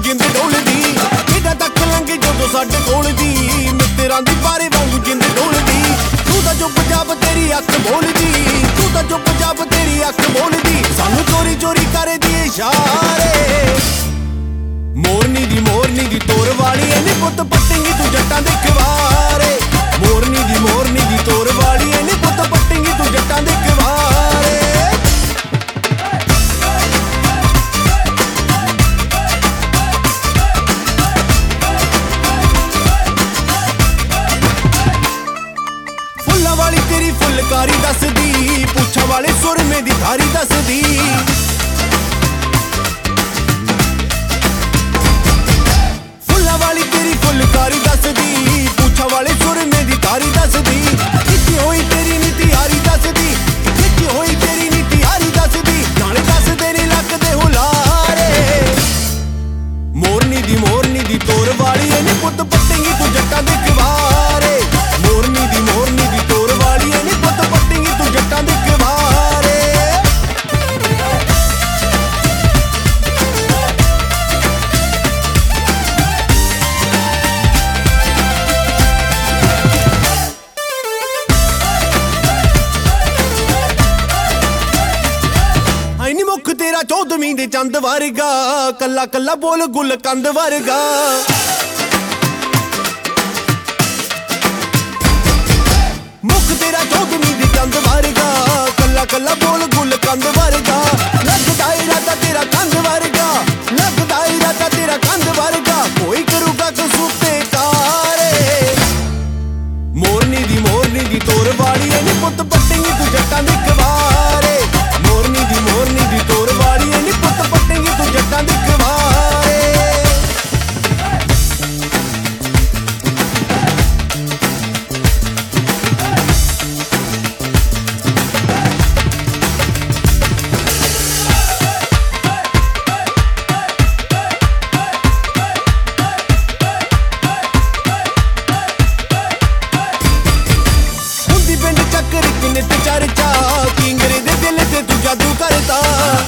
ਜਿੰਦ ਡੋਲਦੀ। ਕਿੱਡਾ ਤੱਕ ਲੰਘੇ ਜਦੋਂ ਸਾਡੇ ਕੋਲ ਦੀ, ਮਿੱਤਰਾਂ ਦੀ ਬਾਰੇ ਵਾਂਗੂ ਜਿੰਦ ਡੋਲਦੀ। ਤੂੰ ਤਾਂ ਚੁੱਪ ਚਾਪ ਤੇਰੀ ਅੱਖ ਬੋਲਦੀ, ਤੂੰ ਤਾਂ ਚੁੱਪ ਚਾਪ ਤੇਰੀ ਅੱਖ ਬੋਲਦੀ। ਸਾਨੂੰ ਚੋਰੀ ਚੋਰੀ ਕਰਦੀ ਇਸ਼ਾਰੇ। ਮੋਰਨੀ ਦੀ ਤੋਰ ਵਾਲੀ ਐ ਨੀ ਪੁੱਤ ਪੱਟੇਂਗੀ ਤੂੰ ਜੱਟਾਂ ਦੇ ਖਵਾਰੇ। ਮੋਰਨੀ ਦੀ ਤੋਰ ਵਾਲੀ ਐ ਨੀ ਪੁੱਤ ਪੱਟੇਂਗੀ ਤੂੰ ਜੱਟਾਂ ਦੇ ਖਵਾਰੇ। ਫੁੱਲਾਂ ਵਾਲੀ ਤੇਰੀ ਫੁਲਕਾਰੀ ਦੱਸਦੀ, ਪੁੱਛਾਂ ਵਾਲੇ ਸੁਰਮੇ ਦੀ ਧਾਰੀ ਦੱਸਦੀ। ਫੁਲਕਾਰੀ ਦੱਸਦੀ, ਪੁੱਛਾਂ ਵਾਲੇ ਸੁਰਮੇ ਦੀ ਤਾਰੀ ਦੱਸਦੀ। ਖਿੱਚੀ ਹੋਈ ਤੇਰੀ ਨੀ ਤਿਆਰੀ ਦੱਸਦੀ, ਖਿੱਚੀ ਹੋਈ ਤੇਰੀ ਨੀ ਤਿਆਰੀ ਦੱਸਦੀ। ਨਾਲੇ ਦੱਸਦੇ ਨੀ ਲੱਗਦੇ ਹੁਲਾਰੇ। ਮੋਰਨੀ ਦੀ ਤੋਰ ਵਾਲੀ ਐ ਨੀ ਪੁੱਤ ਪੱਟੇਂਗੀ ਤੂੰ ਜੱਟਾਂ ਦੇ ਖਵਾਰੇ। ਮੋਰਨੀ ਦੀ ਤੋਰ ਵਾਲੀ ਐ ਨੀ ਪੁੱਤ ਪੱਟੇਂਗੀ ਤੂੰ ਜੱਟਾਂ ਦੇ ਖਵਾਰੇ। ਨੀ ਮੁੱਖ ਤੇਰਾ 14ਵੀਂ ਦੇ ਚੰਦ ਵਰਗਾ, ਕੱਲਾ ਕੱਲਾ ਬੋਲ ਗੁੱਲ ਕੰਦ ਵਰਗਾ। ਮੁੱਖ ਤੇਰਾ 14ਵੀਂ ਦੇ ਚੰਦ ਵਰਗਾ, ਕੱਲਾ ਕੱਲਾ ਬੋਲ ਗੁੱਲ ਕੰਦ ਵਰਗਾ। ਲੱਗਦਾ ਇਰਾਦਾ ਤੇਰਾ ਕੰਦ ਵਰਗਾ, ਲੱਗਦਾ ਇਰਾਦਾ ਤੇਰਾ ਕੰਦ ਵਰਗਾ। ਕੋਈ ਕਰੂਗਾ ਕਸੂਤੇ ਕਾਰੇ। ਮੋਰਨੀ ਦੀ ਤੋਰ ਵਾਲੀ ਐ ਨੀ ਪੁੱਤ ਪੱਟੇਂਗੀ ਤੂੰ ਜੱਟਾਂ ਦੇ ਖਵਾਰੇ। ਮੋਰਨੀ ਦੀ ਤੋਰ ਵਾਲੀ ਐ ਨੀ ਪੁੱਤ ਪੱਟੇਂਗੀ ਤੂੰ ਜੱਟਾਂ ਦੇ ਖਵਾਰੇ। ਹੁੰਦੀ ਪਿੰਡ ਚੱਕਰ ਇੱਕ ਨਿੱਤ ਚਰਚਾ, ਕਿੰਗਰੇ ਦੇ ਦਿਲ ਤੇ ਤੂੰ ਜਾਦੂ ਕਰਦਾ।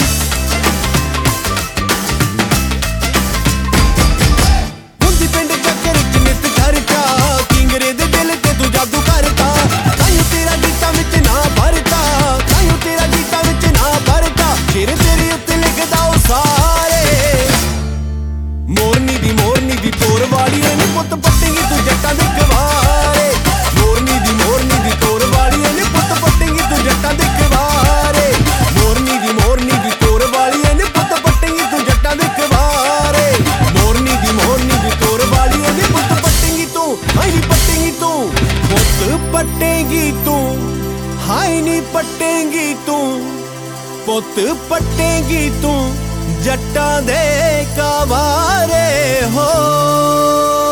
ਹੁੰਦੀ ਪਿੰਡ ਚੱਕਰ ਇੱਕ ਨਿੱਤ ਚਰਚਾ, ਕਿੰਗਰੇ ਦੇ ਦਿਲ ਤੇ ਤੂੰ ਜਾਦੂ ਕਰਦਾ। ਤਾਈਓ ਤੇਰਾ ਗੀਤਾਂ ਵਿੱਚ ਨਾ ਭਰਦਾ, ਤਾਈਓ ਤੇਰਾ ਗੀਤਾਂ ਵਿੱਚ ਨਾ ਭਰਦਾ। ਸ਼ੇਰ ਤੇਰੇ ਉੱਤੇ ਲਿਖਦਾ ਉਹ ਸਾਰੇ। ਮੋਰਨੀ ਦੀ ਤੋਰ ਵਾਲੀ ਐ ਨੀ ਪੁੱਤ ਪੱਟੇਂਗੀ ਤੂੰ ਜੱਟਾਂ ਦੇ ਖਵਾਰੇ। ਮੋਰਨੀ ਦੀ ਤੋਰ ਵਾਲੀ ਐ ਨੀ ਪੁੱਤ ਪੱਟੇਂਗੀ ਤੂੰ ਜੱਟਾਂ ਦੇ ਖਵਾਰੇ। ਮੋਰਨੀ ਦੀ ਤੋਰ ਵਾਲੀ ਐ ਨੀ ਪੁੱਤ ਪੱਟੇਂਗੀ ਤੂੰ ਜੱਟਾਂ ਦੇ ਖਵਾਰੇ। ਮੋਰਨੀ ਦੀ ਤੋਰ ਵਾਲੀ ਐ ਨੀ ਪੁੱਤ ਪੱਟੇਂਗੀ ਤੂੰ, ਹਾਏ ਨੀ ਪੱਟੇਂਗੀ ਤੂੰ। ਪੁੱਤ ਪੱਟੇਂਗੀ ਤੂੰ, ਹਾਏ ਨੀ ਪੱਟੇਂਗੀ ਤੂੰ। ਪੁੱਤ ਪੱਟੇਂਗੀ ਤੂੰ ਜੱਟਾਂ ਦੇ ਖਵਾਰੇ ਹੋ।